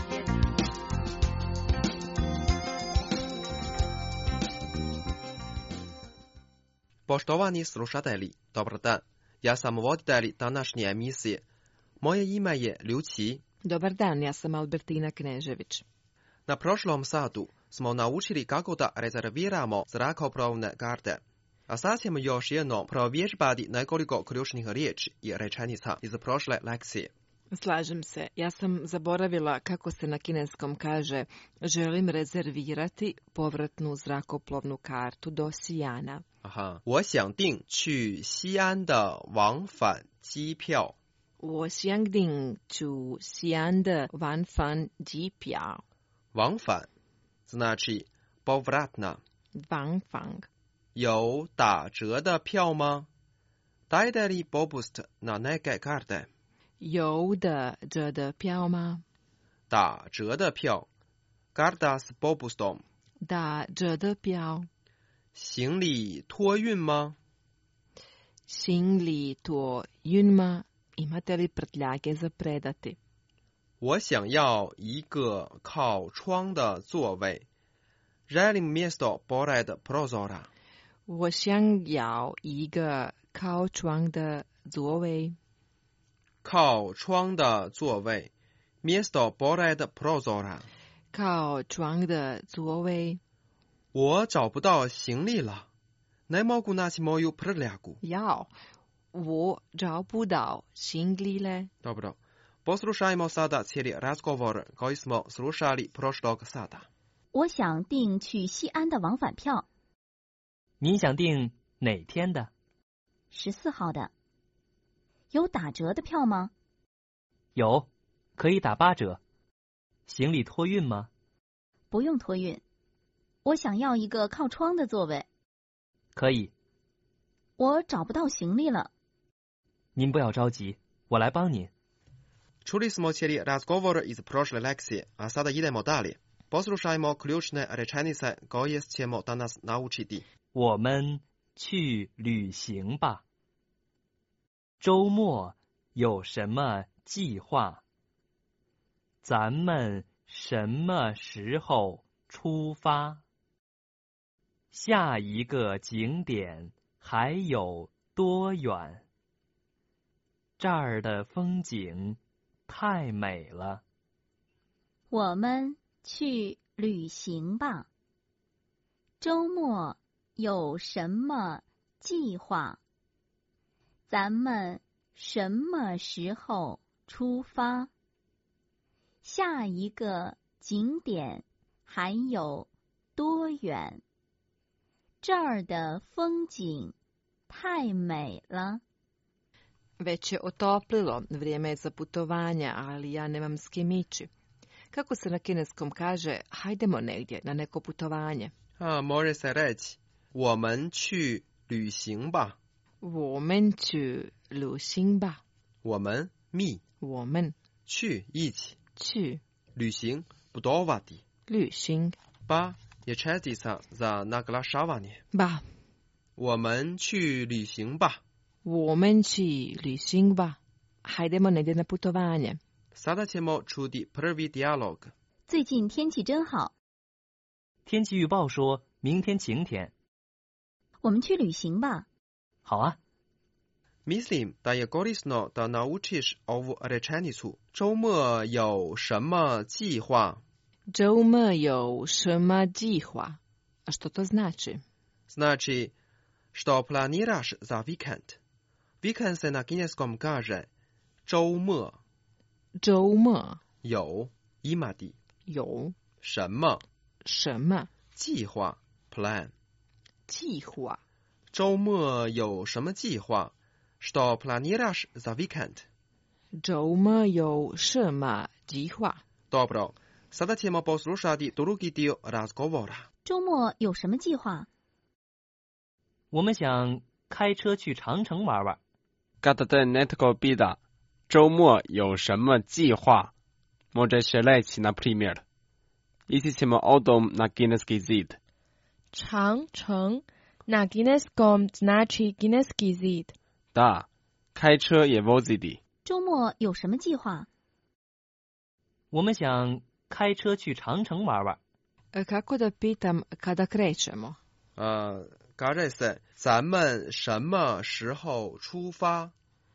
Poštovani slušatelji, dobar dan. Ja sam voditelj današnje emisije. Moje ime je Liu Qi. Dobar dan, ja sam Albertina Knežević. Na prošlom satu smo naučili kako da rezerviramo zrakoplovne karte. A sad ćemo još jednom provježbati nekoliko ključnih riječi i rečenica iz prošle lekcije. Slažem se. Ja sam zaboravila kako se na kineskom kaže želim rezervirati povratnu zrakoplovnu kartu do Sijana. Aha. 我想订去西安的往返机票。 我想订去西安的往返机票。 往返 znači povratna. 往返。 有打折的票吗？ Dajete li popust na neke karte? 有打折的票吗？ 打折的票 Karta s popustom. 打折的票。 行李托运吗？ 行李托运吗？Imate li prtljage za predati? 我想要一个靠窗的座位。Želim mjesto pored prozora. 我想要一个靠窗的座位。 靠窗的座位。Mjesto pored prozora. 靠窗的座位。 我找不到行李了。Ne mogu naći moju prtljagu. Jao. 我找不到行李了。 Dobro. Poslušajmo sada cijeli razgovor koji smo slušali prošlog sata. 我想订去西安的往返票。 你想订哪天的 ？14号的。有打折的票吗？ 有，可以打8折。行李托运吗？ 不用托运。我想要一个靠窗的座位。 可以。 我找不到行李了。 您不要着急，我来帮您。 Čuli smo cijeli razgovor iz prošle lekcije, a sada idemo dalje. Poslušajmo ključne rečenice koje ćemo danas naučiti. 我们去旅行吧。周末有什么计划？咱们什么时候出发？下一个景点还有多远？这儿的风景太美了。 我们去旅行吧。周末有什么计划？咱们什么时候出发？下一个景点还有多远？这儿的风景太美了。 Već je otoplilo, vrijeme je za putovanja, ali ja nemam s kim ići. Kako se na kineskom kaže, hajdemo negdje na neko putovanje? Može se reći, 我们去旅行吧。 我们去旅行吧。 我们 mi。 我们去一起。 去旅行 putovati。 旅行 ba je čestica za naglašavanje. ba。 我们去旅行吧。 我们去旅行吧。hajdemo negdje na putovanje. Sada ćemo čuti prvi dijalog. 最近天气真好。 天气预报说明天晴天。 我们去旅行吧。 好啊。 Mislim da je korisno da naučiš ovu rečenicu. 周末有什么计划？ 周末有什么计划？ A što to znači? Znači, što planiraš za vikend? Vikend se na kineskom kaže 周末。 周末有 imati 有什么什么计划 plan 计划。 周末有什么计划？ Što planiraš za vikend? 周末有什么计划？ Dobro, sada ćemo poslušati drugi dio razgovora. 周末有什么计划？ 我们想开车去长城玩玩。 Kada te netko pita 周末有什么计划? Možeš reći na primjer. Ići ćemo autom na kineski zid. 长城 na kineskom znači kineski zid. Da, 开车也 voziti. 周末有什么计划？ 我们想开车去长城玩玩。 Kako da pitam kada krećemo? Kaže se, 咱们什么时候出发？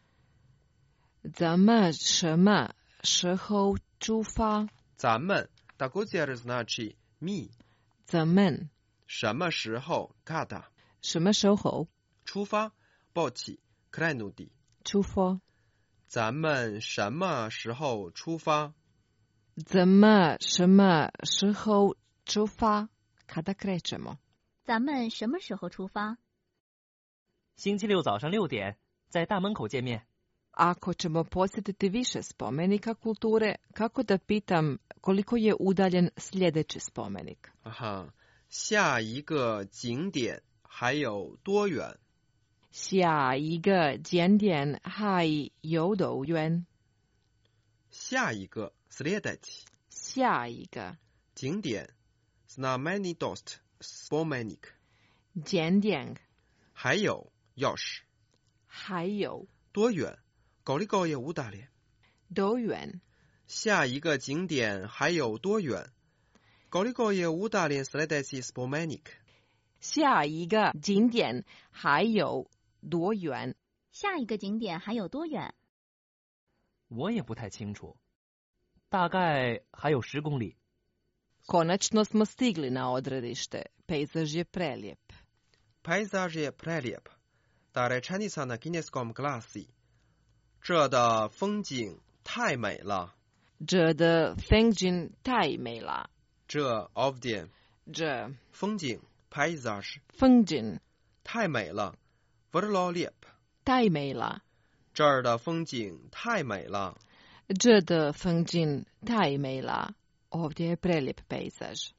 咱们什么时候出发？ 咱们 također znači mi. 咱们什么时候 kada? 什么时候出发 poći krenuti. 出发。 咱们什么时候出发？ 咱们什么时候出发？ Kada krećemo? 咱们什么时候出发？ 星期六早上6点，在大门口见面。 Ako ćemo posjetiti više spomenika kulture, kako da pitam koliko je udaljen sljedeći spomenik? 下一个景点还有多远？ 下一个景点还有多远？ 下一个 sljedeći 下一个景点 znamenitost spomenik 景点还有 još 还有多远 koliko je udaljen 多远下一个景点还有多远 koliko je udaljen sljedeći spomenik 下一个景点还有多远？ 下一个景点还有多远？ 我也不太清楚，大概还有10公里。 Konačno smo stigli na odredište. Pejzaž je prelijep. Pejzaž je prelijep. Ta rečenica na kineskom glasi 这的风景太美了。 这的风景太美了。 这 ovdje 这风景 pejzaž 风景太美了。vrlo lijep 太美了。 这儿的风景太美了。 这的风景太美了。Ovdje je prelijep pejzaž.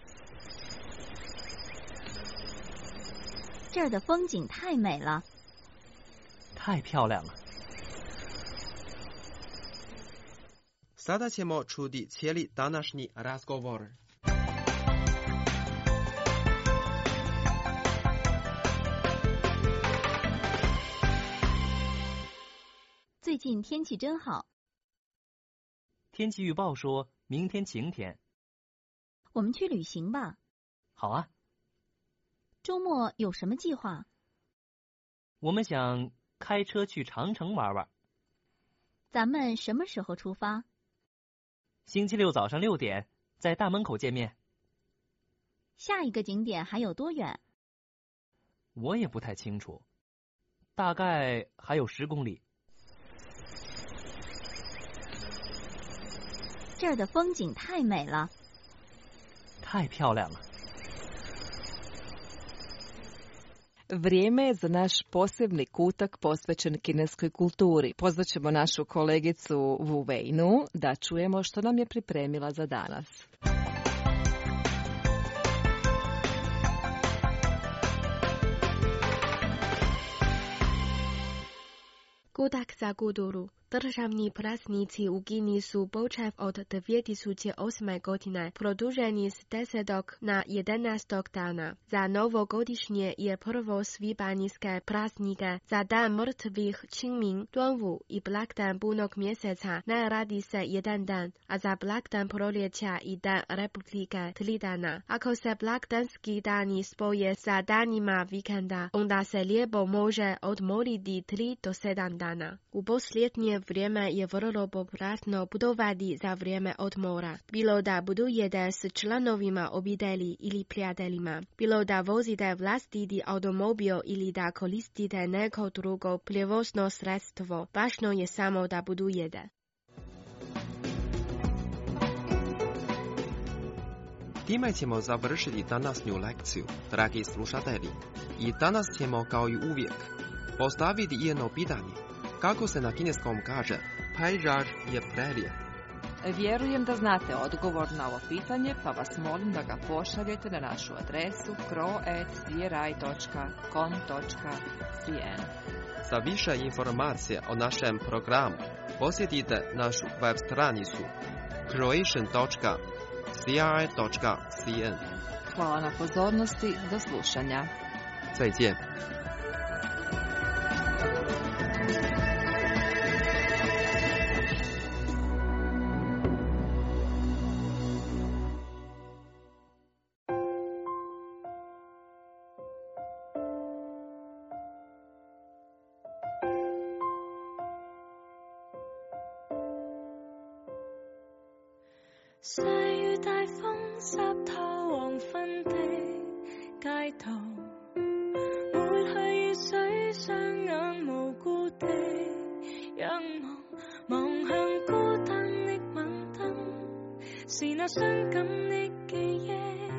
这儿的风景太美了。 太漂亮了。 Sada ćemo čuti cijeli današnji razgovor. 最近天气真好。 天气预报说明天晴天。 我们去旅行吧。 好啊。 周末有什么计划？ 我们想开车去长城玩玩。 咱们什么时候出发？ 星期六早上6点，在大门口见面。 下一个景点还有多远？ 我也不太清楚，大概还有10公里。 这儿的风景太美了。 太漂亮了。 Vrijeme je za naš posebni kutak posvećen kineskoj kulturi. Pozvaćemo našu kolegicu Wu Weinu da čujemo što nam je pripremila za danas. Kutak za kulturu. Državni praznici u Kini su počev od 2008. godine produženi s 10. na 11. dana. Za novogodišnje je prvo svibanjske praznike, za dan mrtvih Qingming, Duanwu i blagdan punog mjeseca ne radi se jedan dan, a za blagdan proljeća i dan Republike 3 dana. Ako se blagdanski dani spoje sa danima vikenda, onda se lijepo može odmoriti 3 do 7 dana. U posljednje vrijeme je vrlo popratno putovati za vrijeme odmora. Bilo da putujete s članovima obitelji ili prijateljima, bilo da vozite vlastiti automobil ili da koristite neko drugo prijevozno sredstvo, važno je samo da putujete. Time ćemo završiti današnju lekciju, dragi slušatelji. I danas ćemo, kao i uvijek, postaviti jedno pitanje. Kako se na kineskom kaže, pejzaž je prerija? Vjerujem da znate odgovor na ovo pitanje, pa vas molim da ga pošaljete na našu adresu kro@cri.com.cn. Za više informacije o našem programu posjetite našu web stranicu croatian.cri.cn. Hvala na pozornosti, do slušanja. 再见。 細雨大風濕透黃昏的街道，抹去雨水，雙眼無辜地仰望，望向孤單的晚燈，是那傷感的記憶，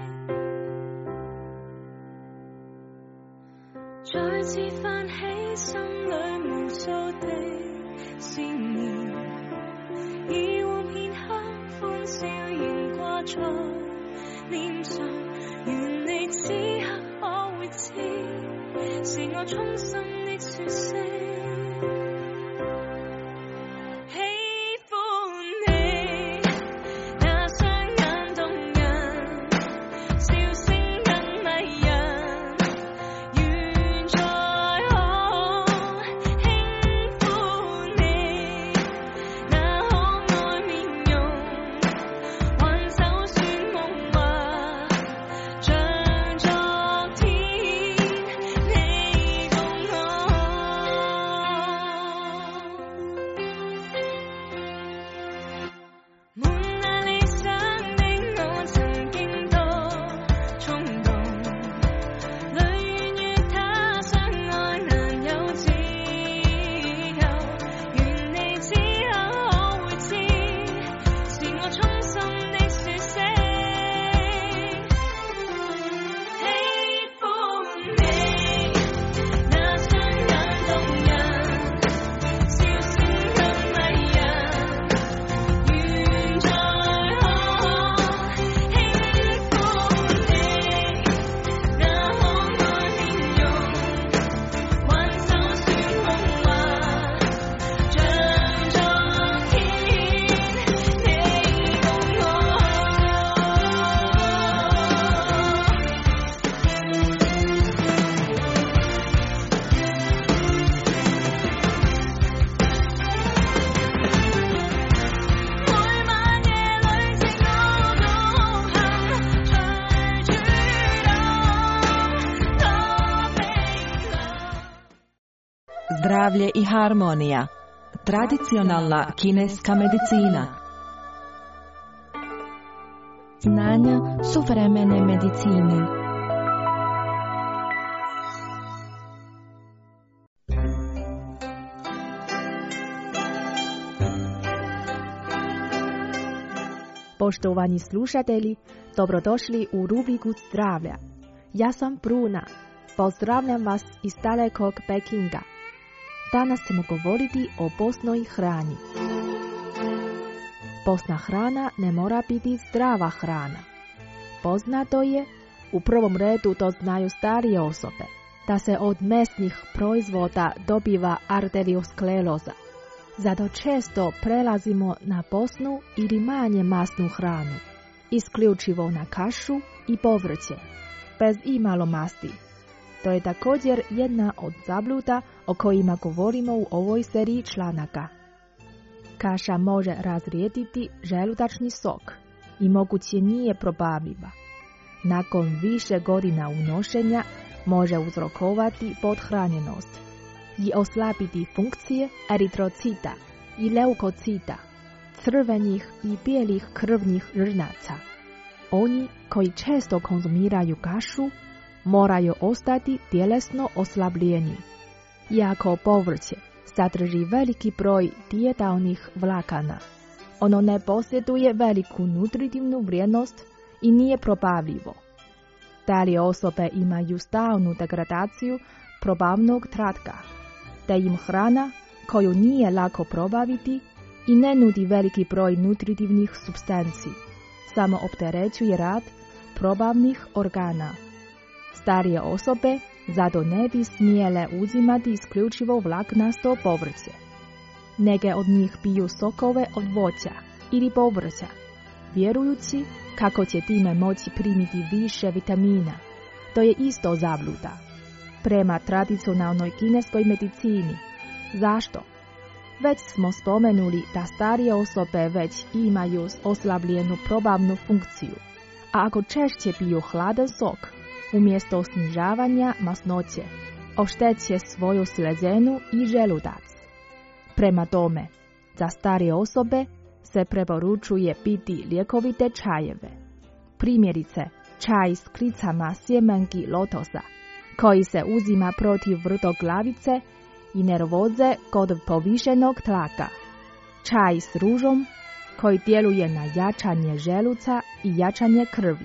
再次泛起心裏無數的思念，以往片刻歡笑懸掛在臉上，願你此刻可會知，是我衷心的說聲。 Zdravlje i harmonija. Tradicionalna kineska medicina. Znanja suvremene medicine. Poštovani slušatelji, dobrodošli u rubriku zdravlja. Ja sam Bruna. Pozdravljam vas iz dalekog Pekinga. Danas ćemo govoriti o postnoj hrani. Postna hrana ne mora biti zdrava hrana. Poznato je, u prvom redu to znaju starije osobe, da se od mesnih proizvoda dobiva arterioskleroza. Zato često prelazimo na postnu ili manje masnu hranu, isključivo na kašu i povrće, bez imalo masti. To je također jedna od zabluda o kojima govorimo u ovoj seriji članaka. Kaša može razrijediti želudačni sok i moguće nije probavljiva. Nakon više godina unošenja može uzrokovati pothranjenost i oslabiti funkcije eritrocita i leukocita, crvenih i bijelih krvnih zrnaca. Oni koji često konzumiraju kašu moraju ostati tjelesno oslabljeni. Iako povrće sadrži veliki broj dijetalnih vlakana, ono ne posjeduje veliku nutritivnu vrijednost i nije probavljivo. Dalje osobe imaju stalnu degradaciju probavnog tratka, te im hrana koju nije lako probaviti i ne nudi veliki broj nutritivnih supstanci, samo opterećuje rad probavnih organa. Starije osobe zato ne bi smjele uzimati isključivo vlaknasto povrće. Neke od njih piju sokove od voća ili povrća, vjerujući kako će time moći primiti više vitamina. To je isto zabluda. Prema tradicionalnoj kineskoj medicini. Zašto? Već smo spomenuli da starije osobe već imaju oslabljenu probavnu funkciju, a ako češće piju hladan sok, umjesto snižavanja masnoće, ošteće svoju slezenu i želudac. Prema tome, za starije osobe se preporučuje piti ljekovite čajeve. Primjerice, čaj s klicama sjemenki lotosa, koji se uzima protiv vrtoglavice i nervoze kod povišenog tlaka. Čaj s ružom, koji djeluje na jačanje želuca i jačanje krvi.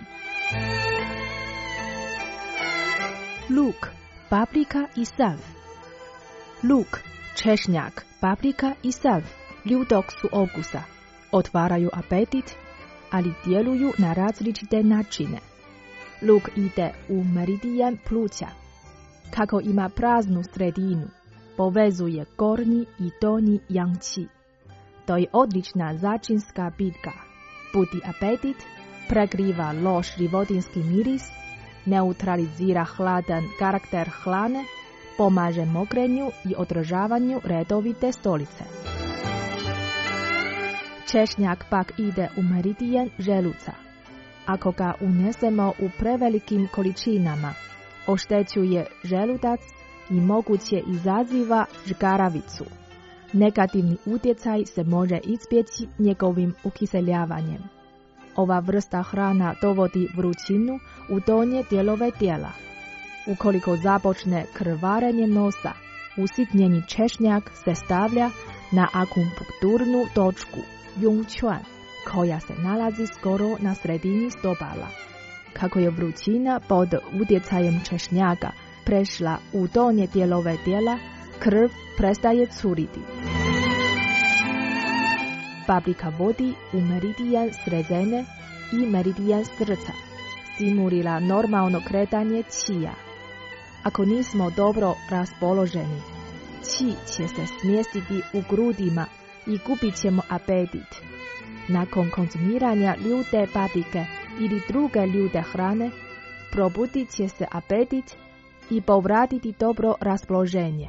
Luk, paprika i sav. Luk, češnjak, paprika i sav ljudog su okusa, otvaraju apetit, ali djeluju na različite načine. Luk ide u meridijan pluća. Kako ima praznu sredinu, povezuje gornji i donji yang-qi. To je odlična začinska bitka. Budi apetit, prekriva loš životinski miris, neutralizira hladan karakter hrane, pomaže mokrenju i održavanju redovite stolice. Češnjak pak ide u meridijan želuca. Ako ga unesemo u prevelikim količinama, oštećuje želudac i moguće izaziva žgaravicu. Negativni utjecaj se može izbjeći njegovim ukiseljavanjem. Ova vrsta hrana dovodi vrućinu u donje dijelove tijela. Ukoliko započne krvarenje nosa, usitnjeni češnjak se stavlja na akupunkturnu točku Yongquan, koja se nalazi skoro na sredini stopala. Kako je vrućina pod utjecajem češnjaka prešla u donje dijelove tijela, krv prestaje curiti. Paprika vodi u meridijan sredzene i meridijan srca, stimulira normalno kretanje čija. Ako nismo dobro raspoloženi, čij će se smjestiti u grudima i gubit ćemo apetit. Nakon konzumiranja ljute paprike ili druge ljute hrane, probudit će se apetit i povratiti dobro raspoloženje.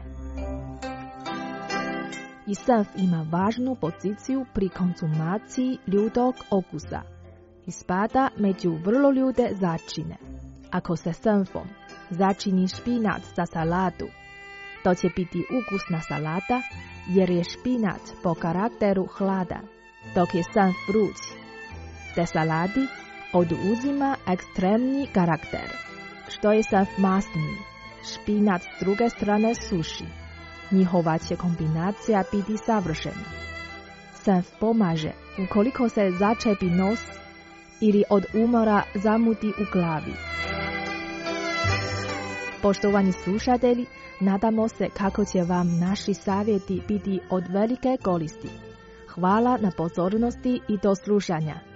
I senf ima važnu poziciju pri konzumaciji ljutog okusa i spada među vrlo ljute začine. Ako se senfom začini špinac za salatu, to će biti ukusna salata jer je špinac po karakteru hladan, dok je senf vruć. Te salati oduzima ekstremni karakter. Što je senf masniji, špinac s druge strane suši. Njihova će kombinacija biti savršena. Senf pomaže ukoliko se začepi nos ili od umora zamuti u glavi. Poštovani slušatelji, nadamo se kako će vam naši savjeti biti od velike koristi. Hvala na pozornosti i do slušanja.